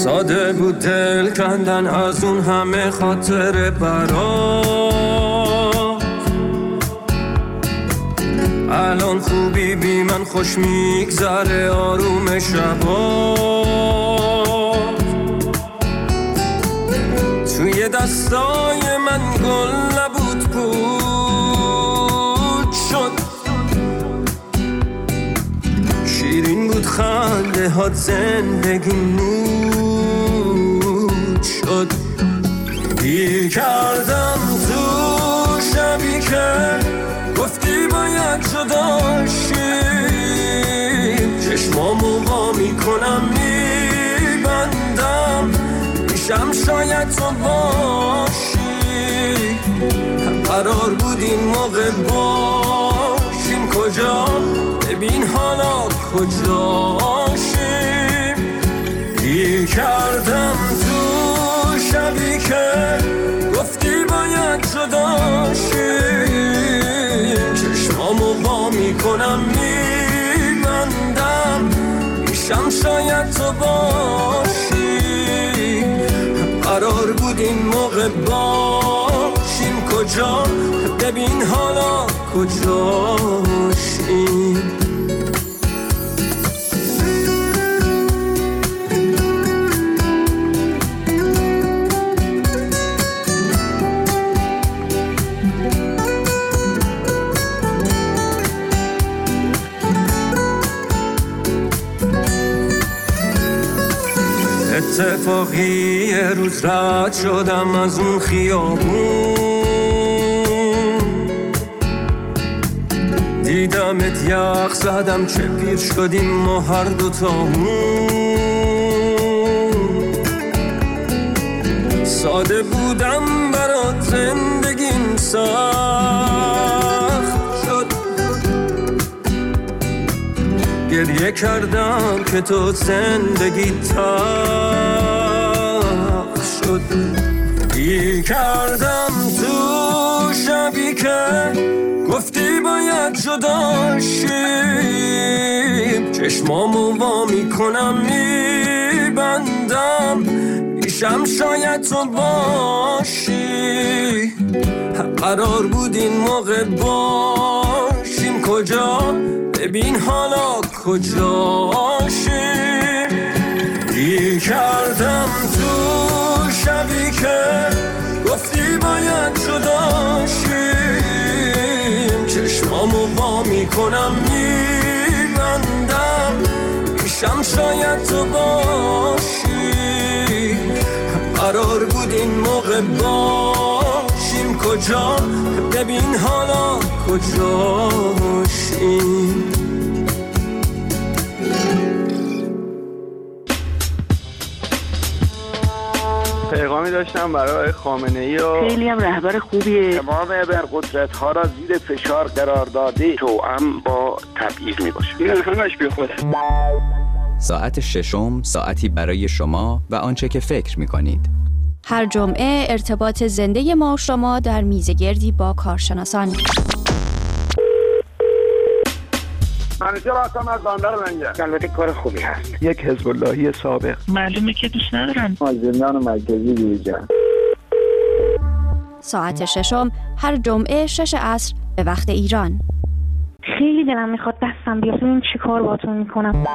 ساده بود دل کندن از اون همه خاطر برات. الان خوبی بی من خوش میگذره آروم شبات. توی دستای من گل نبود بود شد، شیرین بود خنده هات زندگی نود شد. دیر کردم تو شبی که گفتی باید جدا شیم، چشمامو وا میکنم میبندم میشم شاید تو باشی. قرار بود این موقع باشیم کجا، ببین حالا کجاشیم. دیر کردم تو شبی که گفتی باید جدا شیم، چشمامو وا میکنم میبندم میشم شاید تو باشی. قرار بود این موقع باشیم کجا، ببین حالا کجاشیم. اتفاقی یه روز رد شدم از اون خیابون، دیدمت یخ زدم چه پیر شدیم ما هر دوتامون. ساده بودم برات زندگیم سخت شد، گریه کردم که تو زندگی تلخ شد. دیر کردم تو شبی که گفتی باید جدا شیم، چشمامو وا میکنم میبندم میشم شاید تو باشی. قرار بود این موقع باشیم کجا، ببین حالا کجاشیم. دیر کردم تو شبی که گفتی باید جدا شیم، چشمامو وا میکنم میبندم میشم شاید تو باشی. قرار بود این موقع باشیم کجا، ببین حالا کجاشیم. پیغامی داشتم برای خامنه‌ای و خیلی هم رهبر خوبیه. تمام ابرقدرت‌ها را زیر فشار قرار داده، توأم با تبعیض میباشه. این همش بی خوده. ساعت ششم، ساعتی برای شما و آنچه که فکر می‌کنید. هر جمعه ارتباط زنده ما و شما در میزگردی با کارشناسان. منیجر هستم از بندر منگه. البته کار خوبی هست. یک حزب اللهی سابق. معلومه که دوست ندارن. زندان مرکزی دیجا. ساعت ششم هر جمعه 6 عصر به وقت ایران. خیلی دلم میخواد دستم بیاد ببینم چی کار باهاتون میکنم.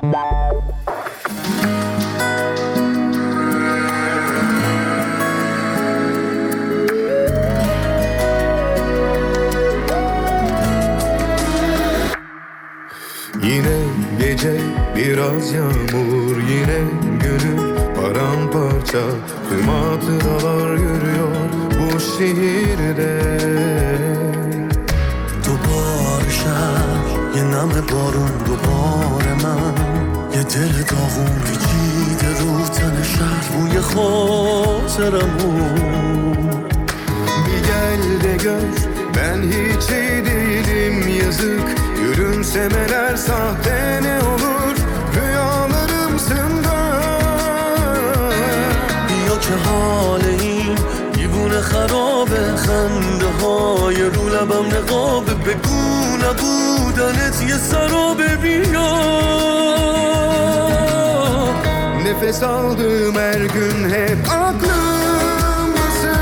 Yine gece biraz yağmur, yine gönül paramparça, tüm hatıralar yürüyor bu şehirde. دوباره شهر یه نم بارون، دوباره من یه دل داغون پیچیده رو تن شهر، بوی خاطرمون. Bir gel de gör ben hiç iyi değilim yazık, gülümsemeler sahte ne olur rüyalarımsında. بیا که حال این دیوونه خرابه، خنده های رو لبم نقابه، بگو نبودنت یه سرابه. بیا Nefes aldığım her gün hep aklımdasın.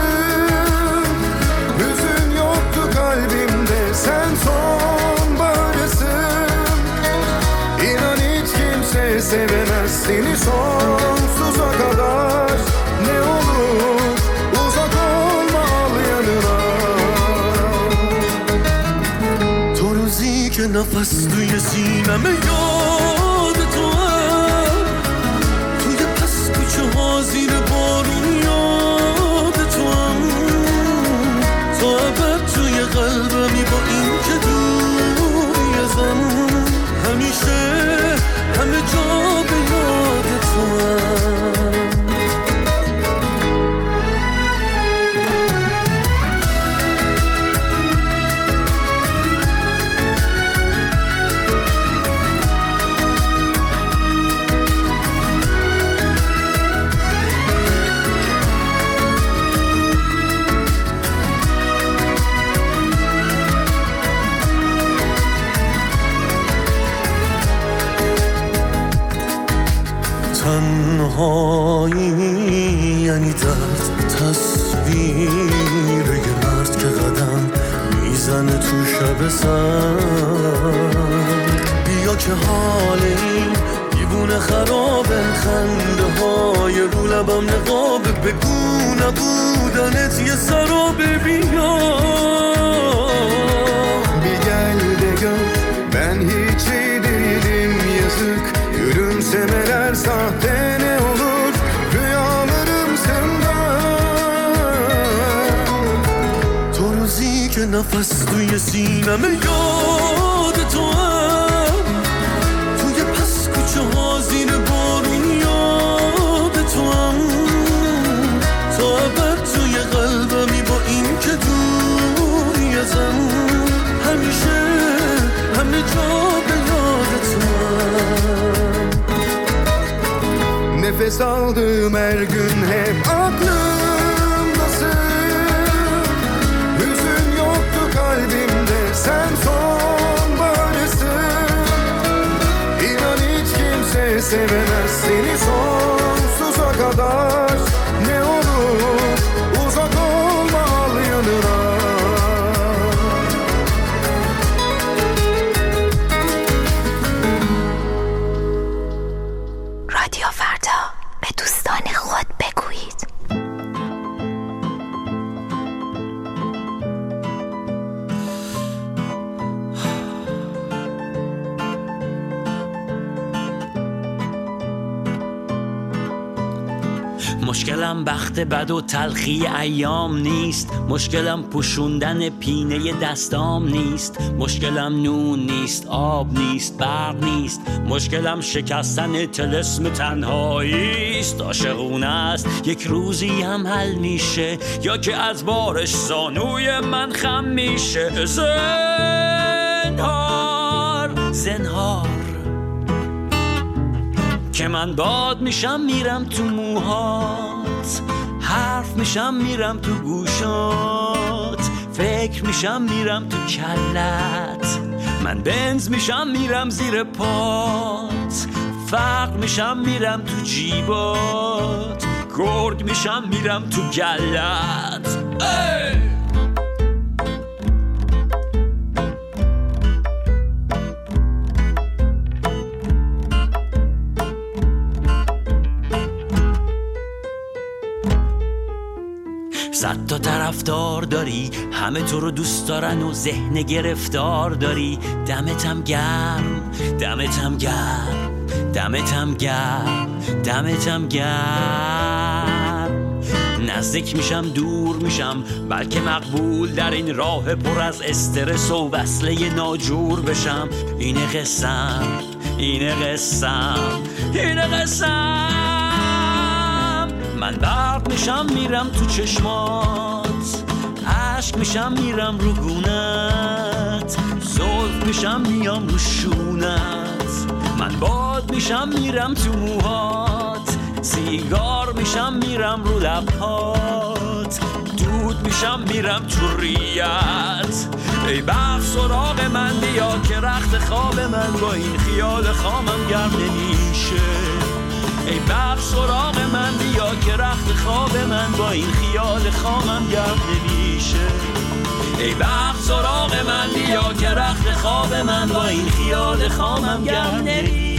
Hüzün yoktu kalbimde, sen sonbaharısın. İnan hiç kimse sevemez seni sonsuza kadar. Ne olur uzak olma, al yanına. تو روزی که نفس توی سینمه یاد تو هم، توی پس کوچه ها زیر بارون یاد تو هم، تا ابد توی قلبمی با این که دوری ازم، همیشه همه جا به یاد تو هم. تنهایی یعنی درد، تصویر یه مرد که قدم میزنه تو شب سر. بیا که حال این دیوونه خرابه، خنده های رو لبم نقابه، بگو نبودنت یه سرابه. بیا Bir gel de gör, ben hiç iyi değilim yazık. Gülümsemeler sahte, ne olur rüyalarımsında. تو روزی که نفس توی سینمه یاد تو هم، توی پس کوچه ها زیر بارون یاد تو هم، تا ابد توی قلبمی با این که دوری ازم، همیشه همه جا به یاد تو هم. Nefes aldığım her gün hep aklımdasın. Hüzün yoktu kalbimde, sen sonbaharısın. İnan hiç kimse sevemez seni sonsuza kadar. Ne olur uzak olma, al yanına. رادیو فردا، به دوستان خود بگویید. مشکلم بخت بد و تلخی ایام نیست، مشکلم پوشوندن پینه دستام نیست، مشکلم نون نیست، آب نیست، برق نیست، مشکلم شکستن طلسم تنهاییست. عاشقونه است یک روزی هم حل میشه، یا که از بارش زانوی من خم میشه. زنهار زنهار که من باد میشم میرم تو موهات، حرف میشم میرم تو گوشات، فکر میشم میرم تو کلت، من بنز میشم میرم زیر پات، فقر میشم میرم تو جیبات، گرگ میشم میرم تو گلت. صد تا طرفدار داری، همه تو رو دوست دارن و ذهن گرفتار داری. دمتم گرم، دمتم گرم، دمتم گرم، دمتم گرم. نزدیک میشم دور میشم، بلکه مقبول در این راه پر از استرس و وصله ناجور بشم. اینه قسم، اینه قسم، اینه قسم. من برق میشم میرم تو چشمات، عشق میشم میرم رو گونت، زلف میشم میام رو شونت. من باد میشم میرم تو موهات، سیگار میشم میرم رو لبهات، دود میشم میرم تو ریت. ای برق سراغ من بیا که رخت خواب من با این خیال خامم گرم نمیشه. ای برق سراغ من بیا که رخت خواب من با این خیال خامم گرد نمیشه. ای برق سراغ من بیا که رخت خواب من با این خیال خامم گرد نمیشه.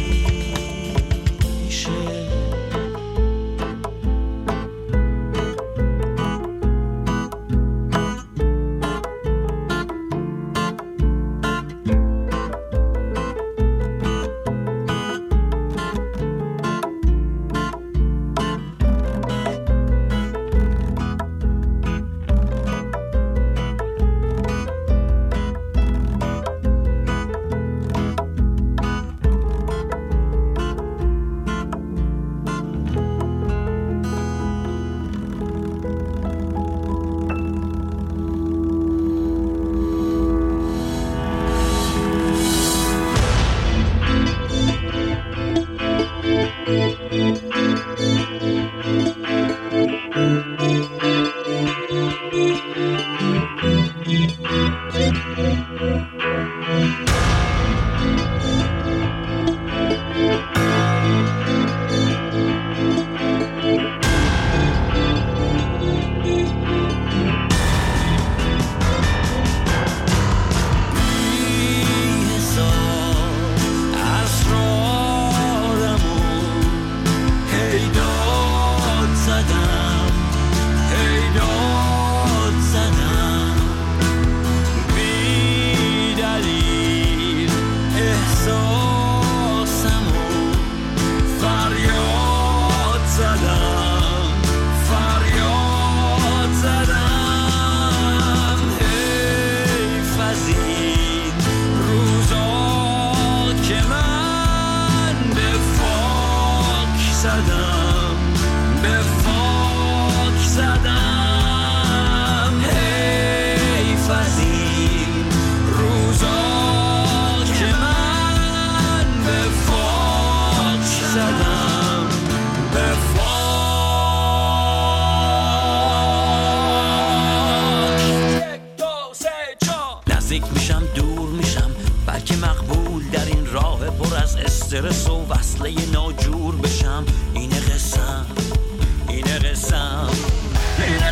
استرس و وصله ناجور بشم. اینه قسم، اینه قسم، اینه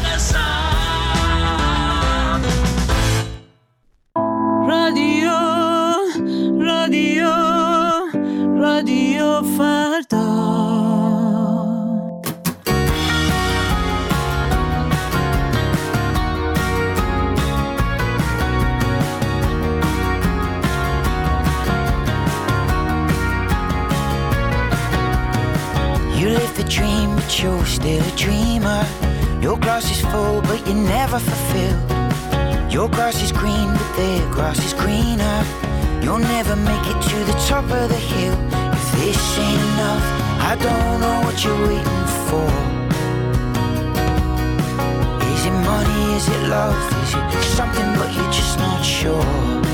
قسم. رادیو رادیو رادیو فردا. You live the dream, but you're still a dreamer. Your glass is full, but you're never fulfilled. Your grass is green, but their grass is greener. You'll never make it to the top of the hill. If this ain't enough, I don't know what you're waiting for. Is it money, is it love, is it something but you're just not sure?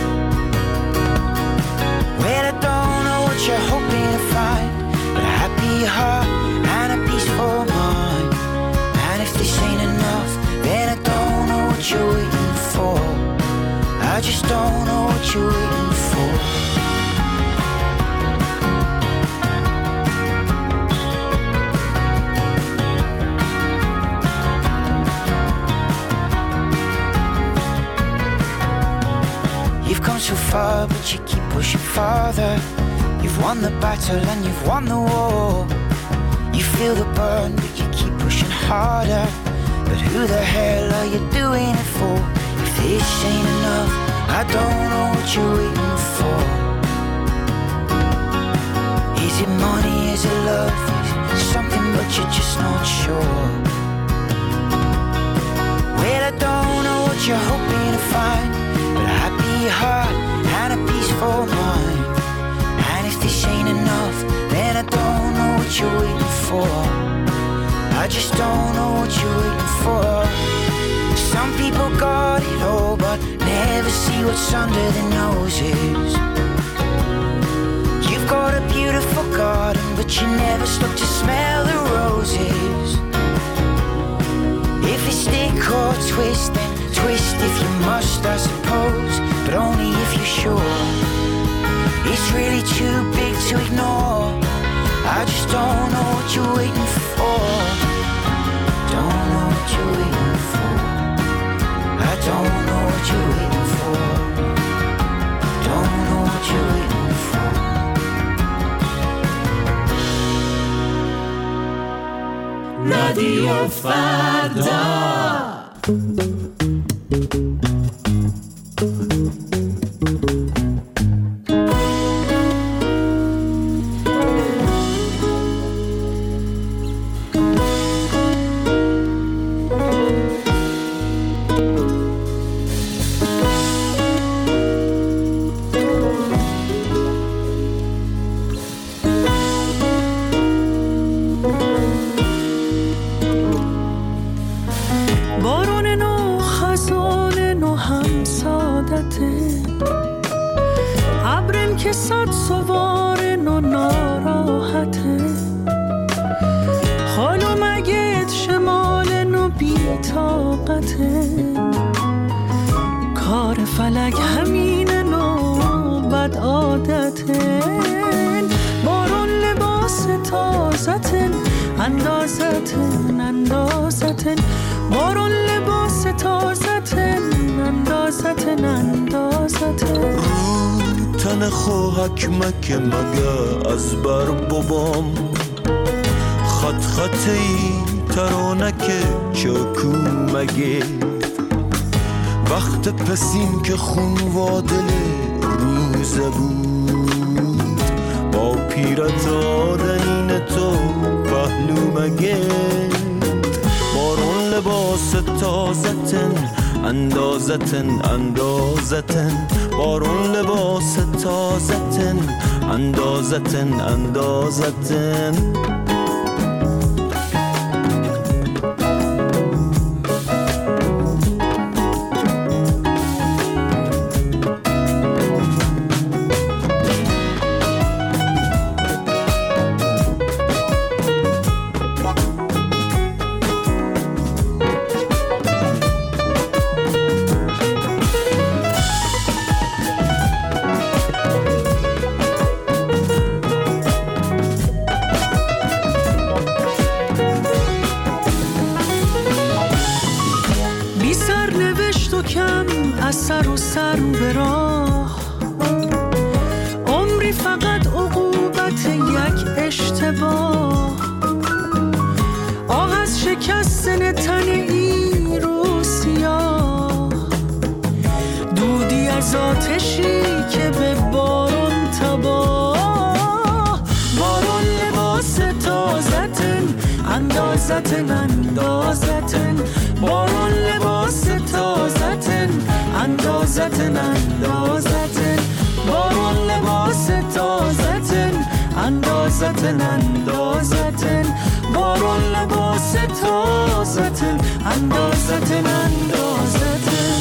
Well, I don't know what you're hoping to find, but a happy heart and a peaceful mind. And if this ain't enough, then I don't know what you're waiting for. I just don't know what you're waiting for. You've come so far, but you keep pushing farther. You've won the battle and you've won the war. You feel the burn, but you keep pushing harder. But who the hell are you doing it for? If this ain't enough, I don't know what you're waiting for. Is it money, is it love, is it something but you're just not sure? Well, I don't know what you're hoping to find, but a happy heart and a peaceful mind. And if this ain't enough, then I don't know what you're waiting for. I just don't know what you're waiting for. Some people got it all, but never see what's under their noses. You've got a beautiful garden, but you never stop to smell the roses. If it's stick or twist, then twist if you must, I suppose, but only if you're sure. It's really too big to ignore. I just don't know what you're waiting for. Don't know what you're waiting for. I don't know what you're waiting for. Don't know what you're waiting for. رادیو فردا. کار فلک همینه نوبت عادتن بارون لباس تازتن اندازتن اندازتن بارون لباس تازتن اندازتن اندازتن تن خوهک مکه مگه از بر بابام خط خطی ترانک چاکو مگه وقت پسیم که خون وادل روزه بود با پیرت آدنین تو پهلو مگه بارون لباس تازتن اندازتن اندازتن بارون لباس تازتن اندازتن اندازتن سر و سر به راه عمری فقط عقوبت یک اشتباه آه از شکستن تن این رو سیاه دودی از آتشی که به بارون تباه بارون لباس تازتن اندازتن اندازتن بارون لباس تازتن اندازتن اندازتن بارون لباس تازتن اندازتن اندازتن بارون لباس تازتن اندازتن اندازتن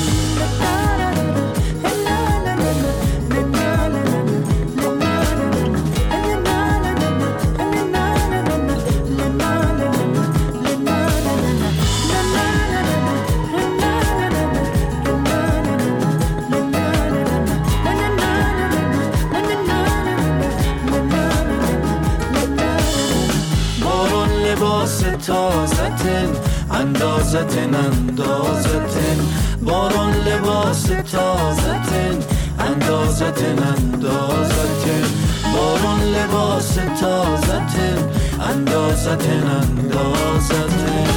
تازتن اندازتن اندازتن بارون لباس تازتن اندازتن اندازتن بارون لباس تازتن اندازتن اندازتن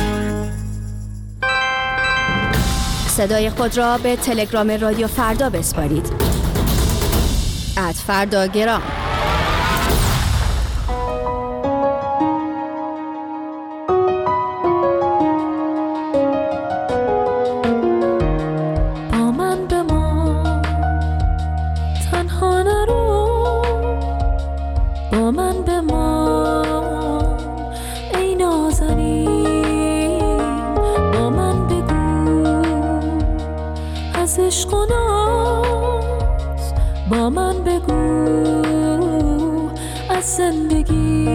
صدای خود را به تلگرام رادیو فردا بسپارید @فرداگرام با من بگو از زندگی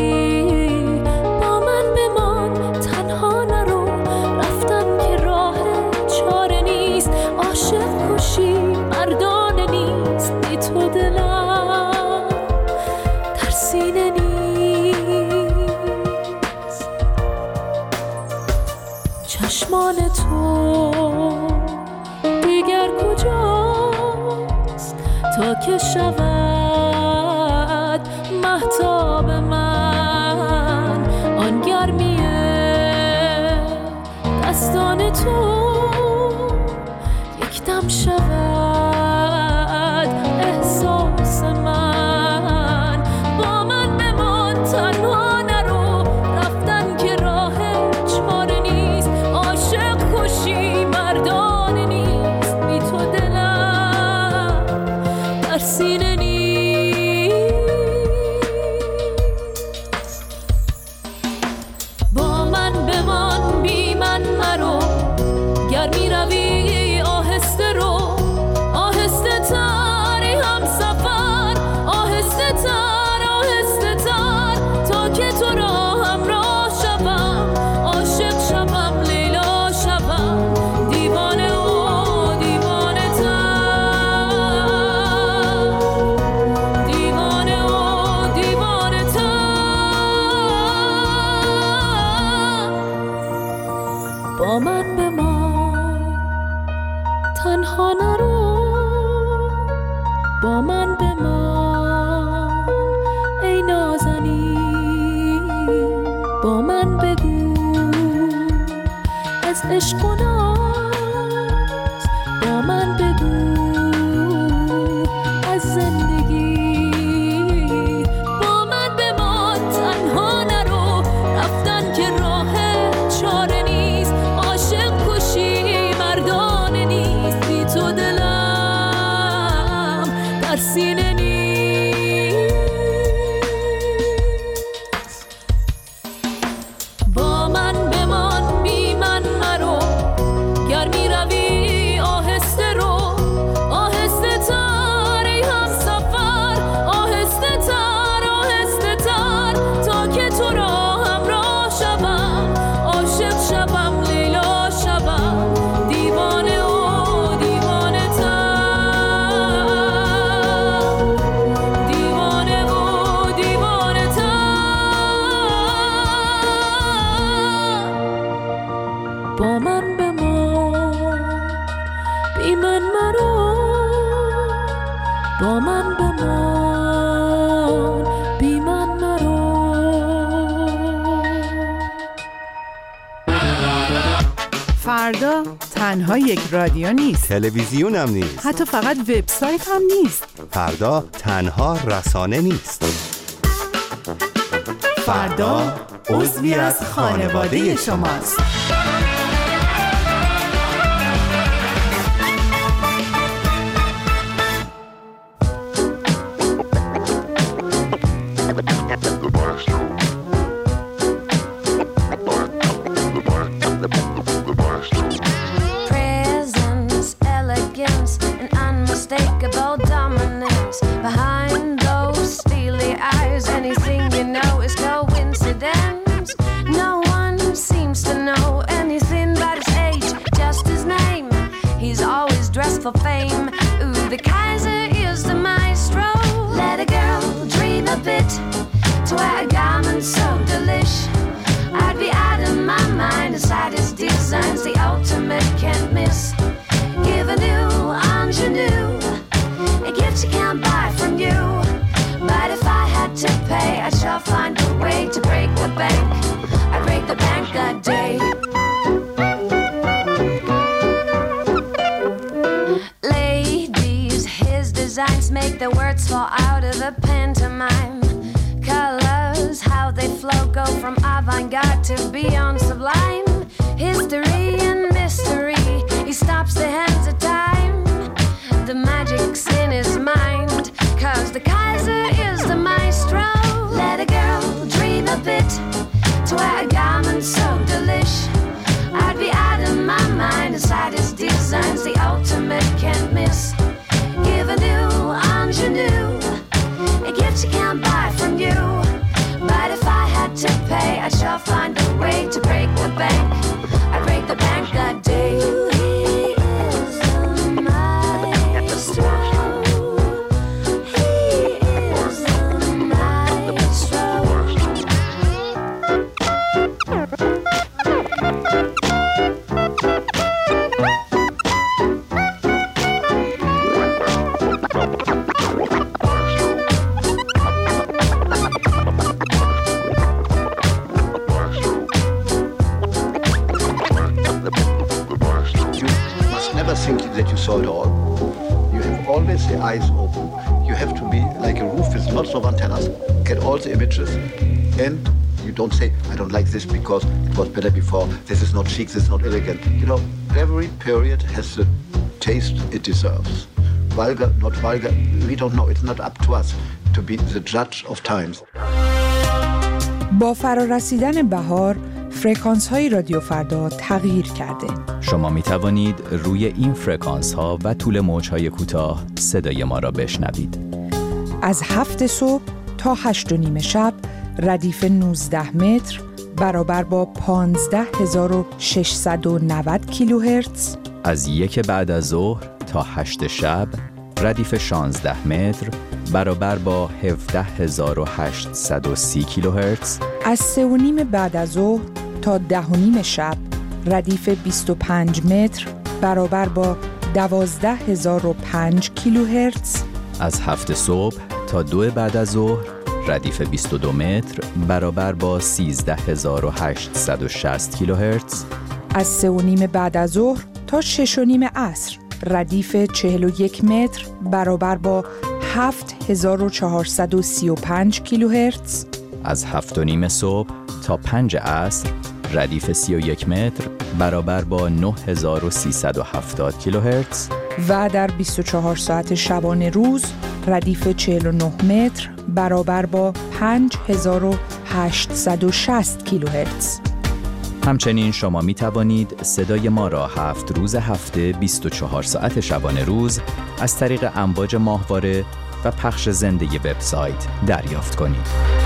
با من بمان تنها نرو رفتم که راه چاره نیست عاشق کشی مردانه نیست بی تو دلم در سینه نیست چشمان تو دیگر کجاست تا که شود مهتاب من آن گرمیه دستان تو یک دم شود احساس من با من بمان تنها نرو رفتن که راه چاره نیست عاشق کشی مردانه نیست بی تو دلم در سینه نیست با من بمان بی من مرو گر می روی آهسته رو آهسته تری هم سفر آهسته تر تا که تو را همراه شوم عاشق شوم لیلا شوم دیوانه و دیوانه تر دیوانه و دیوانه تر با من بمان تنها نرو با من بمان ای نازنین با من بگو از عشق و ناز با من بگو از زندگی با من بمان تنها نرو رفتن که راه چاره نیست عاشق کشی مردانه نیست بی تو دلم در سینه نیست با من بمان بی من مرو گر می روی آهسته رو آهسته تر ای هم سفر آهسته تر تا که تو را همراه شوم عاشق شوم لیلا شوم دیوانه و دیوانه تر دیوانه و دیوانه تر با من بمان بی من مرو با من بمان بی من مرو فردا تنها یک رادیو نیست، تلویزیون هم نیست، حتی فقط وبسایت هم نیست. فردا تنها رسانه نیست. فردا عضوی از خانواده شماست. Presence, elegance, and unmistakable dominance. Behind those steely eyes, anything you know is coincidence. No one seems to know anything but his age, just his name. He's always dressed for fame. Ooh, the Kaiser is the maestro. Let a girl dream a bit to wear a garment so delish. I'd be out of my mind inside his designs, the ultimate can't miss. Give a new ingenue, a gift you can't buy from you. But if I had to pay, I shall find a way to break the bank. I break the bank that day. Ladies, his designs make the words fall out of the pantomime. Colors, how they flow, go from avant-garde to beyond sublime. History and mystery, he stops the hands of time. The magic's in his mind, 'cause the Kaiser is the maestro. Let a girl dream a bit to wear a garment so delish. I'd be out of my mind inside his designs, the ultimate can't miss. Give a new ingenue, a gift you can't buy from you. But if I had to pay, I shall find a way to break the bank. I break the bank that day. He is the maestro. He is the maestro. saw it all. You have always the eyes open. You have to be like a roof with lots of antennas, get all the images, and you don't say, I don't like this because it was better before, this is not chic, this is not elegant. You know, every period has the taste it deserves. Vulgar, not vulgar, we don't know. It's not up to us to be the judge of times. با فرارسیدن بهار، فرکانس های رادیو فردا تغییر کرده. شما می توانید روی این فرکانس ها و طول موج های کوتاه صدای ما را بشنوید. از 7 صبح تا 8:30 شب ردیف 19 متر برابر با 15690 کیلوهرتز. از 1 بعد از ظهر تا 8 شب ردیف 16 متر برابر با 17830 کیلوهرتز. از 3:30 بعد از ظهر تا 10:30 شب ردیف 25 متر برابر با 12005 کیلوهرتز. از 7 صبح تا 2 بعد از ظهر ردیف 22 متر برابر با 13860 کیلوهرتز. از 3:30 بعد از ظهر تا 6:30 عصر ردیف 41 متر برابر با 7435 کیلوهرتز. از 7:30 صبح تا 5 عصر ردیف 31 متر برابر با 9370 کیلوهرتز. و در 24 ساعت شبانه روز ردیف 49 متر برابر با 5860 کیلوهرتز. همچنین شما می توانید صدای ما را 7 روز هفته 24 ساعت شبانه روز از طریق امواج ماهواره و پخش زنده وبسایت دریافت کنید.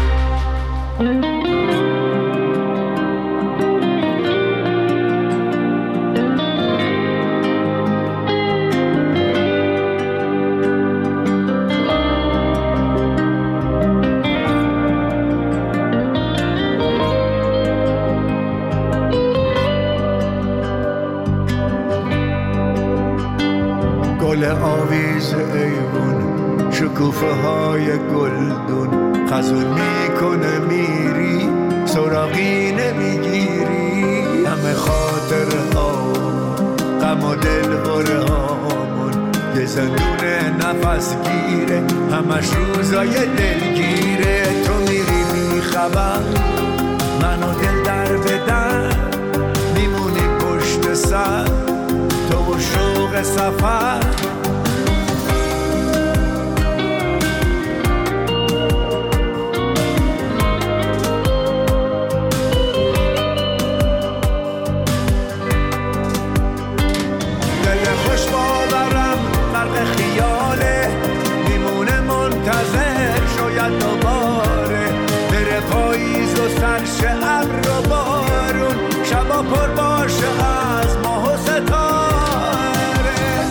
گل آویز ایوون شکوفه های گلدون خزون میکنه میری سراغی نمیگیری همه خاطر ها غم و دل بره هامون یه زندون نفس گیره همش روزای دلگیره تو میری میخبر منو دل در بدن میمونی پشت سر تو و شوق سفر دل خوش باورم غرق خیاله میمونه منتظر شاید دوباره بره پاییز و سرش ابر و بارون شبا پر باشه از ماه و ستاره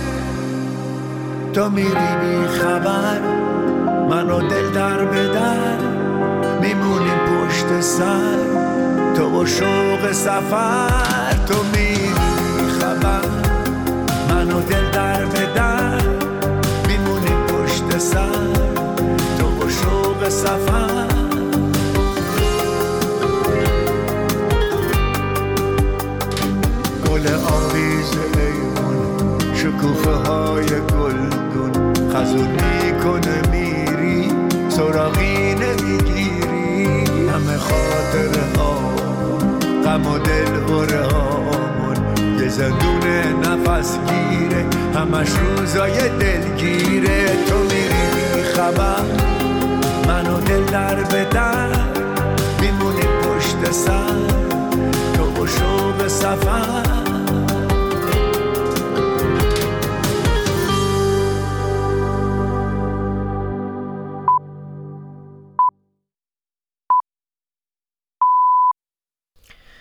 تو میری بی خبر منو دل در بدر میمونیم پشت سر تو و شوق سفر تو میری بی خبر منو دل در بدر میمونیم پشت سر تو و شوق سفر گل آویز ایوون شکوفه های گلگون خزون میکنه میری سراغی نمیگیری همه خاطره ها غم و دل بره هامون یه زندون نفس گیره همش روزای دلگیره تو میری بی خبر منو دل در بدر میمونی پشت سر تو و شوق سفر